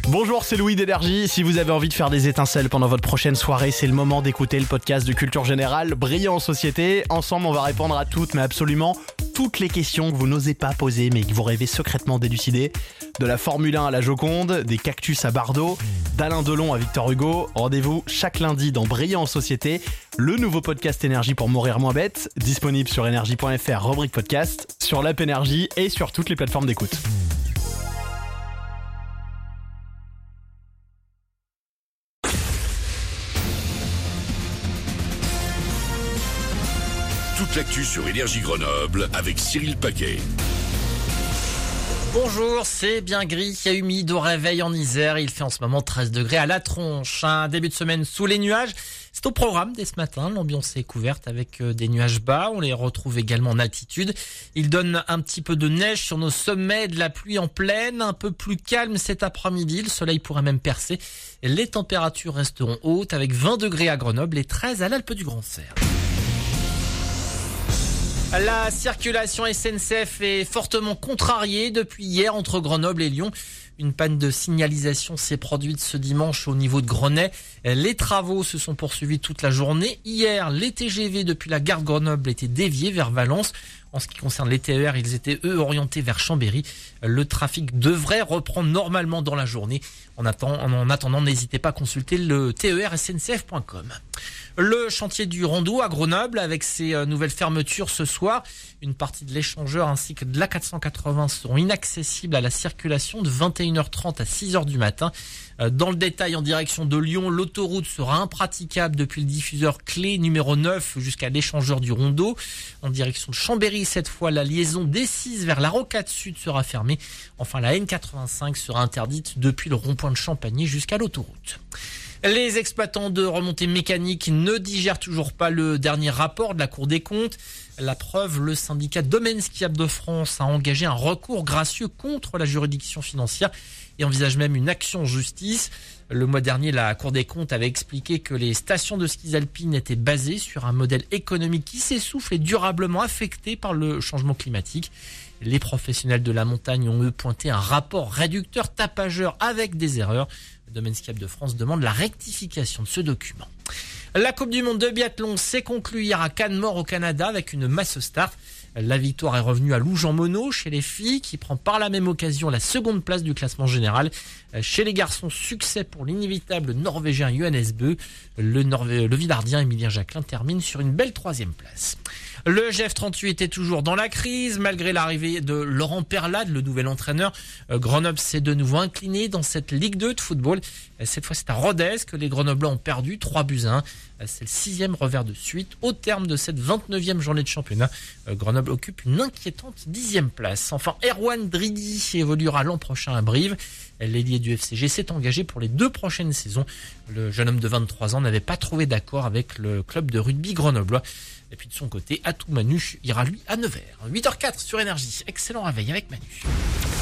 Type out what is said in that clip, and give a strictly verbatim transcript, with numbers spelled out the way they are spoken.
Bonjour, c'est Louis d'Énergie. Si vous avez envie de faire des étincelles pendant votre prochaine soirée, c'est le moment d'écouter le podcast de Culture Générale, Brillant en Société. Ensemble, on va répondre à toutes, mais absolument toutes les questions que vous n'osez pas poser, mais que vous rêvez secrètement d'élucider. De la Formule un à la Joconde, des cactus à Bardot, d'Alain Delon à Victor Hugo. Rendez-vous chaque lundi dans Brillant en Société, le nouveau podcast Énergie pour mourir moins bête, disponible sur énergie point f r, rubrique podcast, sur l'app Énergie et sur toutes les plateformes d'écoute. Toute l'actu sur Énergie Grenoble avec Cyril Paquet. Bonjour, c'est bien gris, il y a humide au réveil en Isère, il fait en ce moment treize degrés à la tronche. Un début de semaine sous les nuages, c'est au programme dès ce matin, l'ambiance est couverte avec des nuages bas, on les retrouve également en altitude. Il donne un petit peu de neige sur nos sommets, de la pluie en plaine, un peu plus calme cet après-midi, le soleil pourrait même percer. Les températures resteront hautes avec vingt degrés à Grenoble et treize à l'Alpe du Grand Cerf. La circulation S N C F est fortement contrariée depuis hier entre Grenoble et Lyon. Une panne de signalisation s'est produite ce dimanche au niveau de Grenay. Les travaux se sont poursuivis toute la journée. Hier, les T G V depuis la gare de Grenoble étaient déviés vers Valence. En ce qui concerne les T E R, ils étaient eux orientés vers Chambéry. Le trafic devrait reprendre normalement dans la journée. En attendant, en attendant, n'hésitez pas à consulter le T E R S N C F point com. Le chantier du Rondeau à Grenoble avec ses nouvelles fermetures ce soir. Une partie de l'échangeur ainsi que de l'A quatre cent quatre-vingts seront inaccessibles à la circulation de vingt et une heures trente à six heures du matin. Dans le détail, en direction de Lyon, l'autoroute sera impraticable depuis le diffuseur clé numéro neuf jusqu'à l'échangeur du Rondeau. En direction de Chambéry, cette fois, la liaison D six vers la Rocade Sud sera fermée. Enfin, la N quatre-vingt-cinq sera interdite depuis le rond-point de Champagny jusqu'à l'autoroute. Les exploitants de remontées mécaniques ne digèrent toujours pas le dernier rapport de la Cour des comptes. La preuve, le syndicat Domaine Skiable de France a engagé un recours gracieux contre la juridiction financière et envisage même une action en justice. Le mois dernier, la Cour des comptes avait expliqué que les stations de ski alpines étaient basées sur un modèle économique qui s'essouffle et durablement affecté par le changement climatique. Les professionnels de la montagne ont eux pointé un rapport réducteur tapageur avec des erreurs. Le Domaine Skiable de France demande la rectification de ce document. La Coupe du Monde de biathlon s'est conclue hier à Canmore au Canada avec une mass start. La victoire est revenue à Lou Jean Monod chez les filles qui prend par la même occasion la seconde place du classement général. Chez les garçons, succès pour l'inévitable norvégien Johannes Bö. Le, Norvé- le Villardien Emilien Jacquelin termine sur une belle troisième place. Le G F trente-huit est toujours dans la crise malgré l'arrivée de Laurent Perlade, le nouvel entraîneur. Grenoble s'est de nouveau incliné dans cette Ligue deux de football. Cette fois, c'est à Rodez que les Grenoblois ont perdu trois buts à un. C'est le sixième revers de suite. Au terme de cette vingt-neuvième journée de championnat, Grenoble occupe une inquiétante dixième place. Enfin, Erwan Dridi évoluera l'an prochain à Brive. L'ailier du F C G s'est engagé pour les deux prochaines saisons. Le jeune homme de vingt-trois ans n'avait pas trouvé d'accord avec le club de rugby grenoblois. Et puis de son côté, Atou Manu ira lui à Nevers. huit heures quatre sur Énergie. Excellent réveil avec Manu.